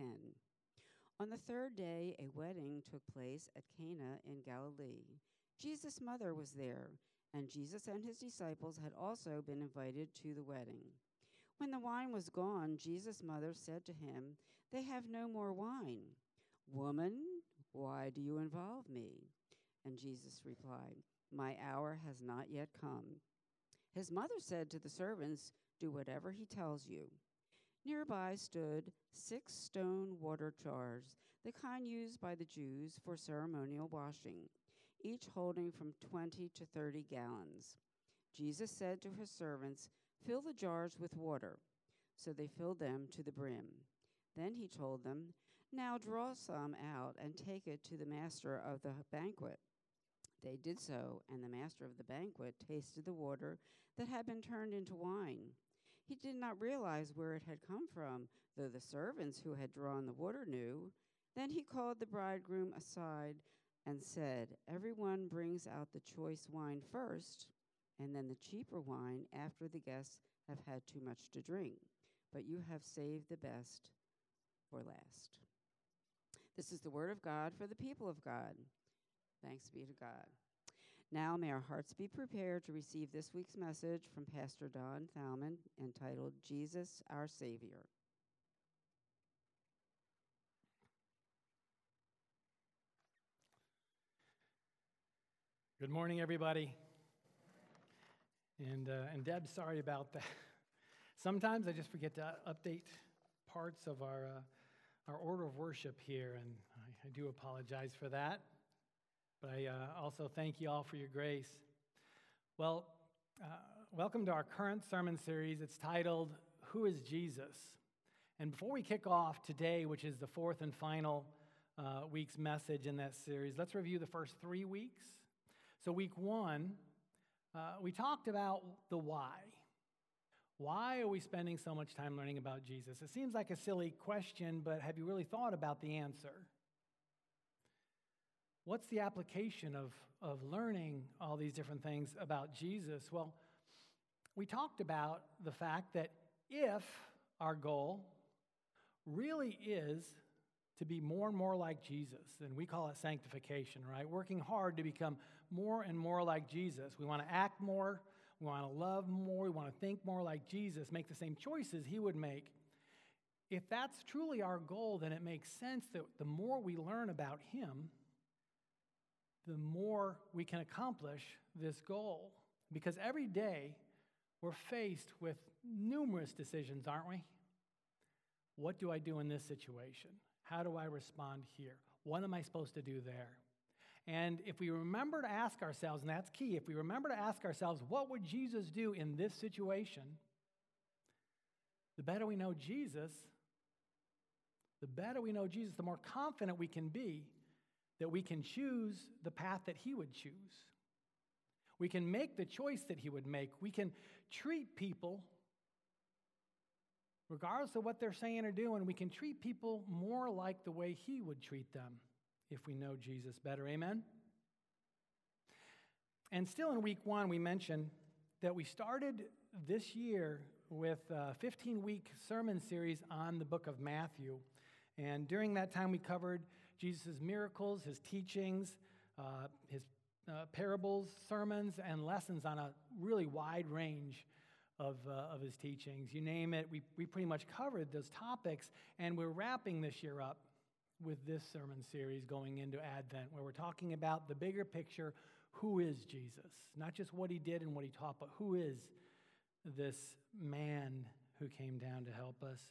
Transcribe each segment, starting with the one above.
10. On the third day, a wedding took place at Cana in Galilee. Jesus' mother was there, and Jesus and his disciples had also been invited to the wedding. When the wine was gone, Jesus' mother said to him, "They have no more wine." "Woman, why do you involve me?" And Jesus replied, "My hour has not yet come." His mother said to the servants, "Do whatever he tells you." Nearby stood 6 stone water jars, the kind used by the Jews for ceremonial washing, each holding from 20 to 30 gallons. Jesus said to his servants, "Fill the jars with water." So they filled them to the brim. Then he told them, "Now draw some out and take it to the master of the banquet." They did so, and the master of the banquet tasted the water that had been turned into wine. He did not realize where it had come from, though the servants who had drawn the water knew. Then he called the bridegroom aside and said, "Everyone brings out the choice wine first, and then the cheaper wine after the guests have had too much to drink. But you have saved the best for last." This is the word of God for the people of God. Thanks be to God. Now may our hearts be prepared to receive this week's message from Pastor Don Thalman entitled, "Jesus, Our Savior." Good morning, everybody. And Deb, sorry about that. Sometimes I just forget to update parts of our order of worship here, and I do apologize for that. But I also thank you all for your grace. Well, welcome to our current sermon series. It's titled, "Who is Jesus?" And before we kick off today, which is the fourth and final week's message in that series, let's review the first 3 weeks. So week 1, we talked about the why. Why are we spending so much time learning about Jesus? It seems like a silly question, but have you really thought about the answer? What's the application of learning all these different things about Jesus? Well, we talked about the fact that if our goal really is to be more and more like Jesus, and we call it sanctification, right? Working hard to become more and more like Jesus. We want to act more, we want to love more, we want to think more like Jesus, make the same choices he would make. If that's truly our goal, then it makes sense that the more we learn about him, the more we can accomplish this goal. Because every day we're faced with numerous decisions, aren't we? What do I do in this situation? How do I respond here? What am I supposed to do there? And if we remember to ask ourselves, and that's key, if we remember to ask ourselves, what would Jesus do in this situation? The better we know Jesus, the more confident we can be that we can choose the path that he would choose. We can make the choice that he would make. We can treat people, regardless of what they're saying or doing, we can treat people more like the way he would treat them if we know Jesus better. Amen? And still in week 1, we mentioned that we started this year with a 15-week sermon series on the book of Matthew. And during that time, we covered Jesus' miracles, his teachings, his parables, sermons, and lessons on a really wide range of his teachings. You name it, we pretty much covered those topics, and we're wrapping this year up with this sermon series going into Advent, where we're talking about the bigger picture, who is Jesus? Not just what he did and what he taught, but who is this man who came down to help us?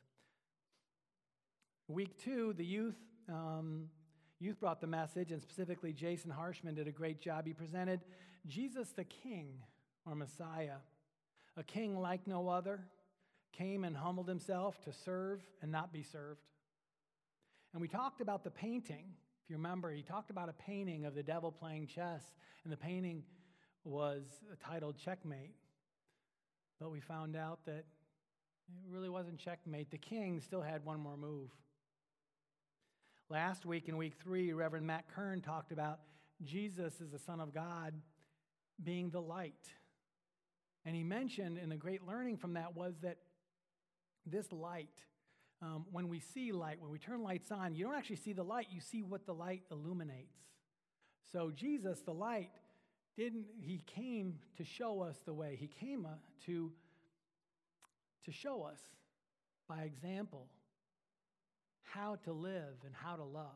Week 2, the youth brought the message, and specifically Jason Harshman did a great job. He presented Jesus the King, or Messiah, a king like no other, came and humbled himself to serve and not be served. And we talked about the painting. If you remember, he talked about a painting of the devil playing chess, and the painting was titled Checkmate. But we found out that it really wasn't checkmate. The king still had one more move. Last week in week 3, Reverend Matt Kern talked about Jesus as the Son of God being the light. And he mentioned, and the great learning from that was that this light when we see light, when we turn lights on, you don't actually see the light, you see what the light illuminates. So Jesus, the light, he came to show us the way. He came to show us by example how to live and how to love.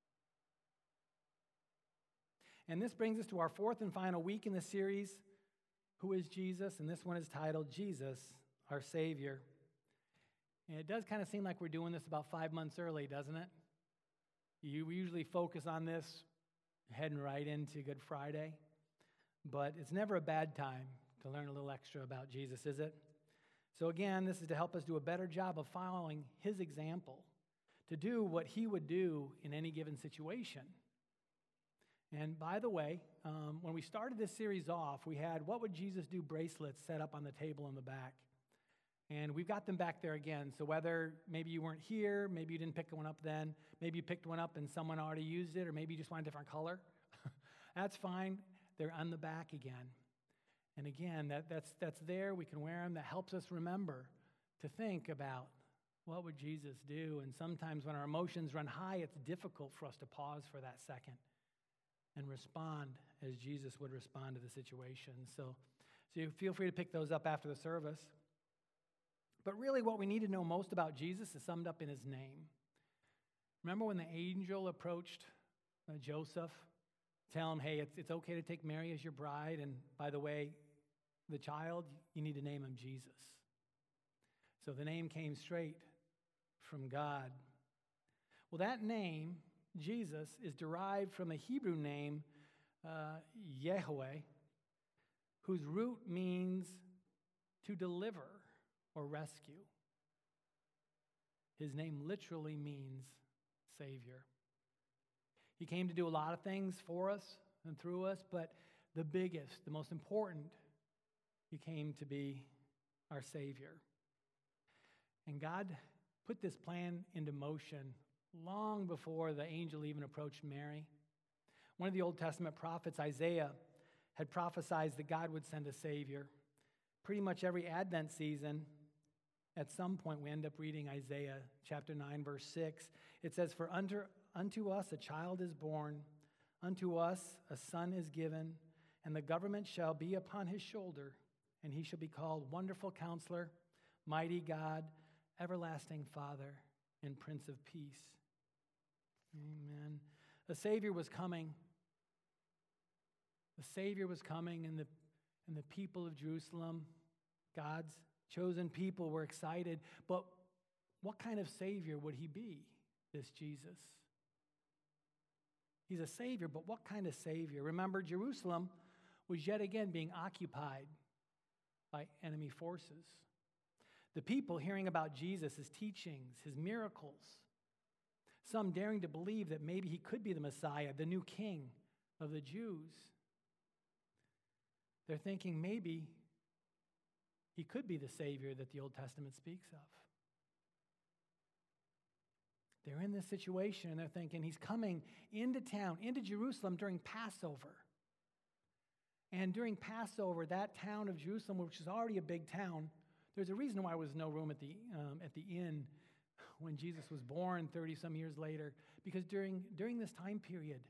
And this brings us to our fourth and final week in the series, Who is Jesus? And this one is titled, Jesus, Our Savior. And it does kind of seem like we're doing this about 5 months early, doesn't it? We usually focus on this heading right into Good Friday. But it's never a bad time to learn a little extra about Jesus, is it? So again, this is to help us do a better job of following his example, to do what he would do in any given situation. And by the way, when we started this series off, we had What Would Jesus Do bracelets set up on the table in the back. And we've got them back there again. So whether maybe you weren't here, maybe you didn't pick one up then, maybe you picked one up and someone already used it, or maybe you just want a different color, that's fine. They're on the back again. And again, that's there. We can wear them. That helps us remember to think about what would Jesus do. And sometimes when our emotions run high, it's difficult for us to pause for that second and respond as Jesus would respond to the situation. So you feel free to pick those up after the service. But really what we need to know most about Jesus is summed up in his name. Remember when the angel approached Joseph, tell him, hey, it's okay to take Mary as your bride, and by the way, the child, you need to name him Jesus. So the name came straight from God. Well, that name, Jesus, is derived from a Hebrew name, Yahweh, whose root means to deliver or rescue. His name literally means Savior. He came to do a lot of things for us and through us, but the biggest, the most important, he came to be our Savior. And God put this plan into motion long before the angel even approached Mary. One of the Old Testament prophets, Isaiah, had prophesied that God would send a Savior. Pretty much every Advent season, at some point we end up reading Isaiah chapter 9, verse 6. It says, For unto us a child is born, unto us a son is given, and the government shall be upon his shoulder, and he shall be called Wonderful Counselor, Mighty God, Everlasting Father, and Prince of Peace. Amen. The Savior was coming. The Savior was coming, and the people of Jerusalem, God's chosen people, were excited. But what kind of Savior would he be, this Jesus? He's a Savior, but what kind of Savior? Remember, Jerusalem was yet again being occupied by enemy forces. The people hearing about Jesus, his teachings, his miracles, some daring to believe that maybe he could be the Messiah, the new king of the Jews. They're thinking maybe he could be the Savior that the Old Testament speaks of. They're in this situation and they're thinking he's coming into town, into Jerusalem during Passover. And during Passover, that town of Jerusalem, which is already a big town, there's a reason why there was no room at the inn when Jesus was born 30-some years later, because during this time period,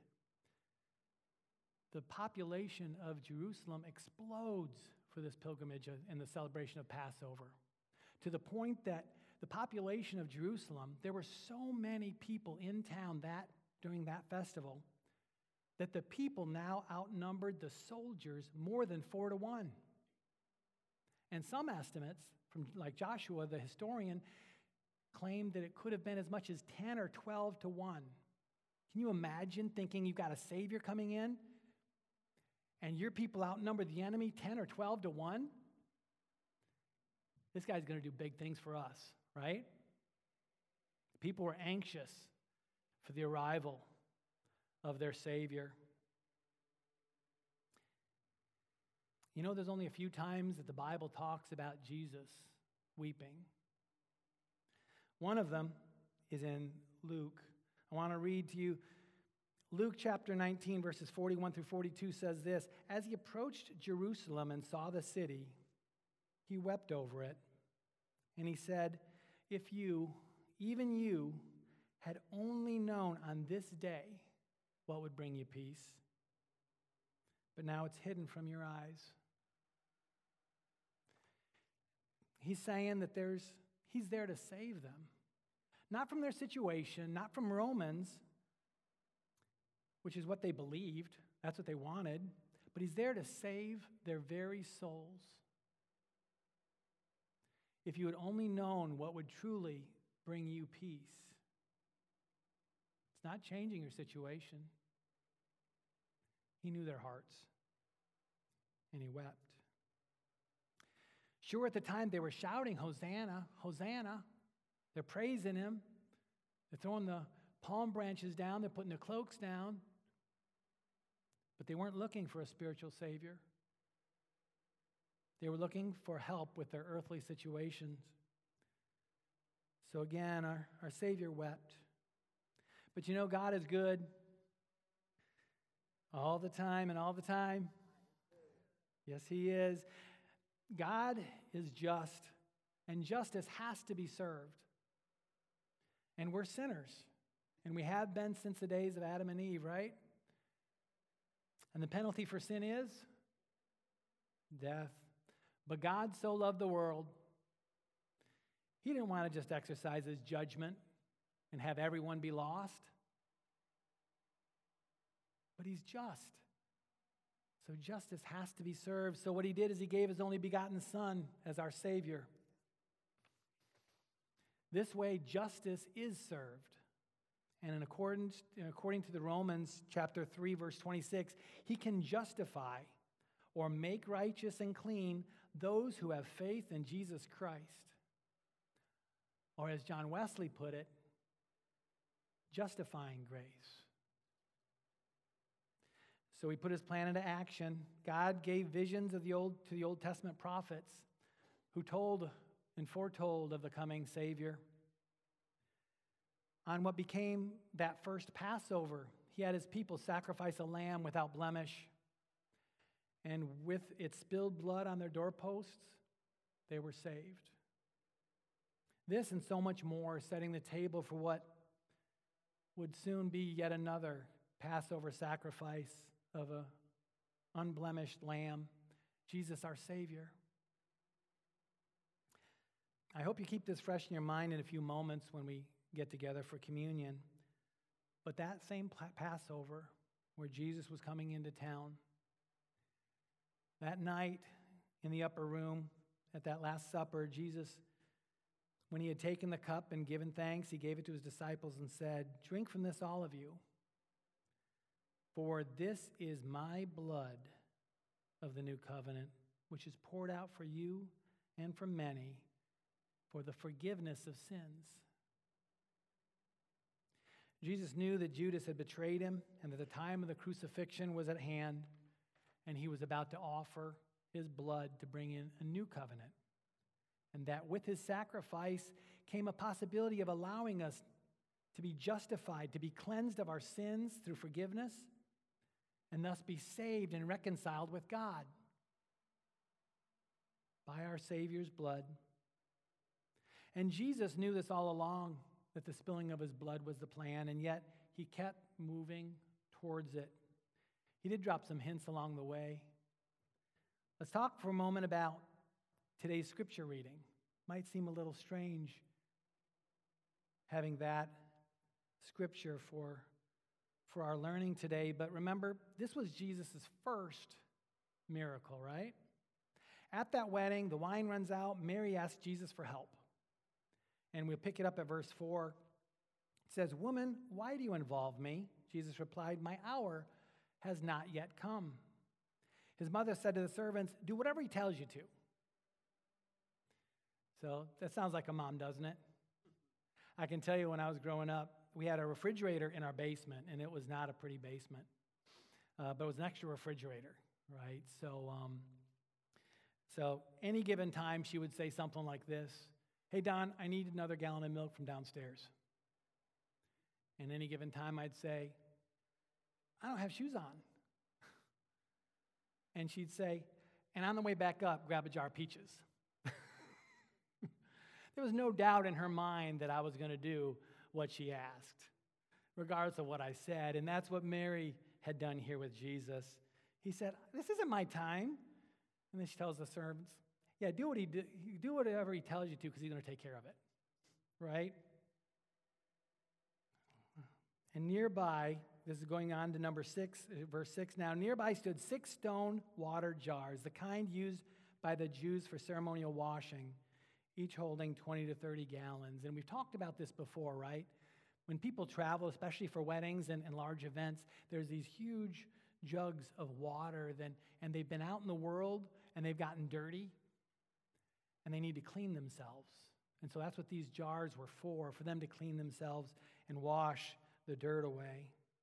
the population of Jerusalem explodes for this pilgrimage and the celebration of Passover, to the point that the population of Jerusalem, there were so many people in town during that festival that the people now outnumbered the soldiers more than 4-1. And some estimates, from like Joshua, the historian, claimed that it could have been as much as 10 or 12 to 1. Can you imagine thinking you've got a Savior coming in and your people outnumber the enemy 10 or 12 to 1? This guy's going to do big things for us, right? People were anxious for the arrival of their Savior. You know, there's only a few times that the Bible talks about Jesus weeping. One of them is in Luke. I want to read to you. Luke chapter 19, verses 41 through 42 says this: As he approached Jerusalem and saw the city, he wept over it. And he said, If you, even you, had only known on this day what would bring you peace. But now it's hidden from your eyes. He's saying that he's there to save them. Not from their situation, not from Romans, which is what they believed. That's what they wanted. But he's there to save their very souls. If you had only known what would truly bring you peace. It's not changing your situation. He knew their hearts, and he wept. Sure, at the time they were shouting, Hosanna, Hosanna. They're praising him. They're throwing the palm branches down. They're putting the cloaks down. But they weren't looking for a spiritual Savior. They were looking for help with their earthly situations. So again, our Savior wept. But you know, God is good all the time and all the time. Yes, he is. God is just, and justice has to be served. And we're sinners, and we have been since the days of Adam and Eve, right? And the penalty for sin is death. But God so loved the world, he didn't want to just exercise his judgment and have everyone be lost. But he's just. So justice has to be served. So what he did is he gave his only begotten Son as our Savior. This way, justice is served. And according to the Romans chapter 3, verse 26, he can justify or make righteous and clean those who have faith in Jesus Christ. Or as John Wesley put it, justifying grace. So he put his plan into action. God gave visions to the Old Testament prophets who told and foretold of the coming Savior. On what became that first Passover, he had his people sacrifice a lamb without blemish. And with its spilled blood on their doorposts, they were saved. This and so much more, setting the table for what would soon be yet another Passover sacrifice of an unblemished lamb, Jesus our Savior. I hope you keep this fresh in your mind in a few moments when we get together for communion. But that same Passover where Jesus was coming into town, that night in the upper room at that Last Supper, Jesus, when he had taken the cup and given thanks, he gave it to his disciples and said, "Drink from this, all of you. For this is my blood of the new covenant, which is poured out for you and for many for the forgiveness of sins." Jesus knew that Judas had betrayed him and that the time of the crucifixion was at hand, and he was about to offer his blood to bring in a new covenant. And that with his sacrifice came a possibility of allowing us to be justified, to be cleansed of our sins through forgiveness, and thus be saved and reconciled with God by our Savior's blood. And Jesus knew this all along, that the spilling of his blood was the plan, and yet he kept moving towards it. He did drop some hints along the way. Let's talk for a moment about today's scripture reading. Might seem a little strange having that scripture for our learning today, but remember, this was Jesus' first miracle, right? At that wedding, the wine runs out. Mary asks Jesus for help. And we'll pick it up at verse 4. It says, "Woman, why do you involve me?" Jesus replied, "My hour has not yet come." His mother said to the servants, "Do whatever he tells you to." So that sounds like a mom, doesn't it? I can tell you when I was growing up, we had a refrigerator in our basement, and it was not a pretty basement. But it was an extra refrigerator, right? So any given time, she would say something like this: "Hey, Don, I need another gallon of milk from downstairs." And any given time, I'd say, "I don't have shoes on." And she'd say, "And on the way back up, grab a jar of peaches." There was no doubt in her mind that I was going to do what she asked, regardless of what I said. And that's what Mary had done here with Jesus. He said, "This isn't my time." And then she tells the servants, "Yeah, do whatever he tells you to, because he's going to take care of it." Right? And nearby, this is going on to number 6, verse 6 now. Nearby stood 6 stone water jars, the kind used by the Jews for ceremonial washing, each holding 20 to 30 gallons. And we've talked about this before, right? When people travel, especially for weddings and large events, there's these huge jugs of water, and they've been out in the world, and they've gotten dirty, and they need to clean themselves. And so that's what these jars were for them to clean themselves and wash the dirt away.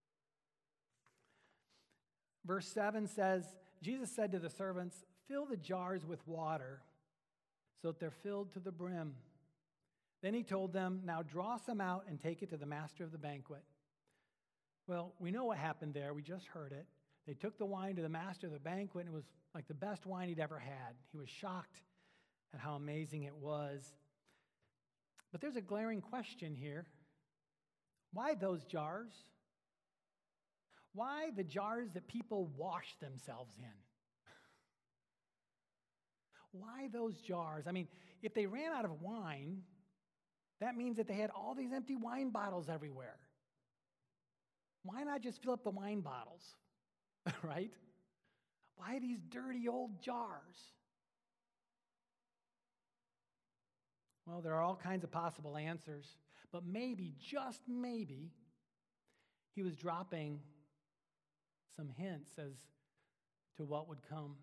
Verse 7 says, Jesus said to the servants, "Fill the jars with water so that they're filled to the brim." Then he told them, "Now draw some out and take it to the master of the banquet." Well, we know what happened there. We just heard it. They took the wine to the master of the banquet, and it was like the best wine he'd ever had. He was shocked at how amazing it was. But there's a glaring question here. Why those jars? Why the jars that people wash themselves in? Why those jars? I mean, if they ran out of wine, that means that they had all these empty wine bottles everywhere. Why not just fill up the wine bottles, right? Why these dirty old jars? Well, there are all kinds of possible answers, but maybe, just maybe, he was dropping some hints as to what would come.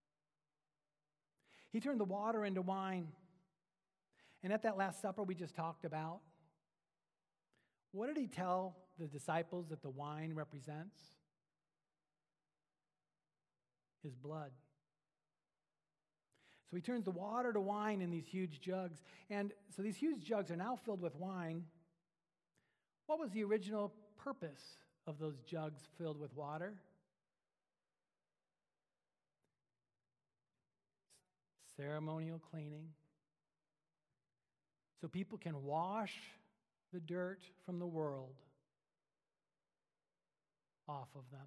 He turned the water into wine. And at that Last Supper we just talked about, what did he tell the disciples that the wine represents? His blood. So he turns the water to wine in these huge jugs. And so these huge jugs are now filled with wine. What was the original purpose of those jugs filled with water? Ceremonial cleaning. So people can wash the dirt from the world off of them,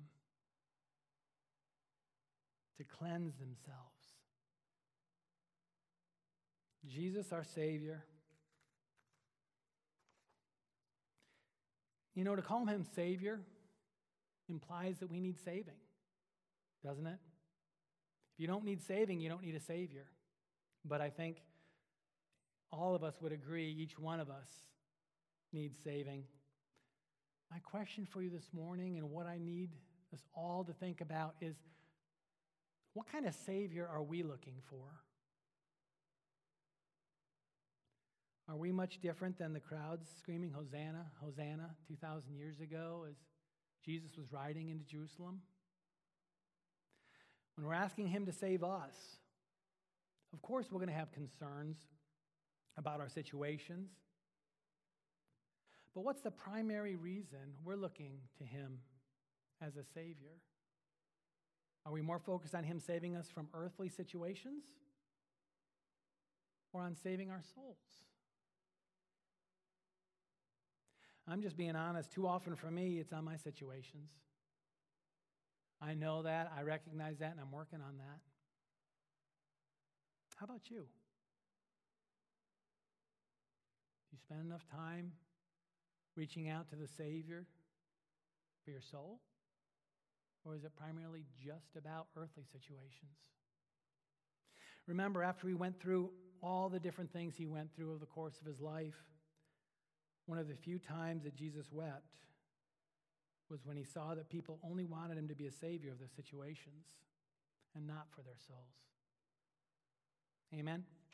to cleanse themselves. Jesus, our Savior. You know, to call him Savior implies that we need saving, doesn't it? If you don't need saving, you don't need a Savior. But I think all of us would agree, each one of us needs saving. My question for you this morning, and what I need us all to think about, is what kind of Savior are we looking for? Are we much different than the crowds screaming, "Hosanna, Hosanna," 2,000 years ago as Jesus was riding into Jerusalem? When we're asking him to save us, of course we're going to have concerns about our situations. But what's the primary reason we're looking to him as a Savior? Are we more focused on him saving us from earthly situations or on saving our souls? I'm just being honest. Too often for me, it's on my situations. I know that, I recognize that, and I'm working on that. How about you? Do you spend enough time reaching out to the Savior for your soul? Or is it primarily just about earthly situations? Remember, after he went through all the different things he went through over the course of his life, one of the few times that Jesus wept was when he saw that people only wanted him to be a savior of their situations and not for their souls. Amen?